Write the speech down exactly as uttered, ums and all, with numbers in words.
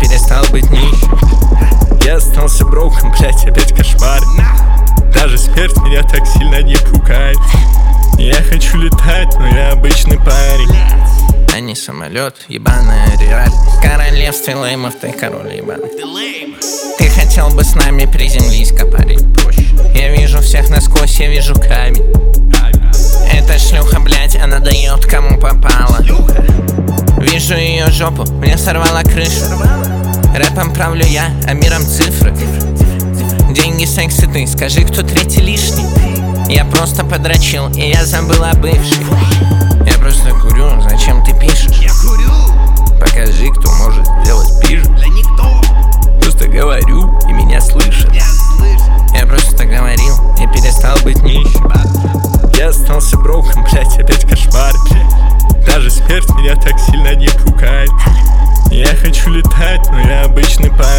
перестал быть нищим. Я остался броком, блять, опять кошмар. Даже смерть меня так сильно не пугает. Я хочу летать, но я обычный парень, а не самолет, ебаная реальность. В королевстве леймов ты король ебаный. Ты хотел бы с нами приземлись-ка, парень, проще. Я вижу всех насквозь, я вижу камень. Эта шлюха, блять, она дает кому попало. Вижу ее жопу, мне сорвала крышу. Рэпом правлю я, а миром цифры. Деньги, секс и ты, скажи, кто третий лишний. Я просто подрочил, и я забыл о бывшей. Я просто курю, зачем ты пишешь? Я курю. Покажи, кто может сделать пижу. Да никто. Просто говорю, и меня слышат. Я слышу. Я просто говорил, и перестал быть нищим. Я остался броком, блять, опять кошмар. Даже смерть меня так сильно не пугает. Я хочу летать, но я обычный парень.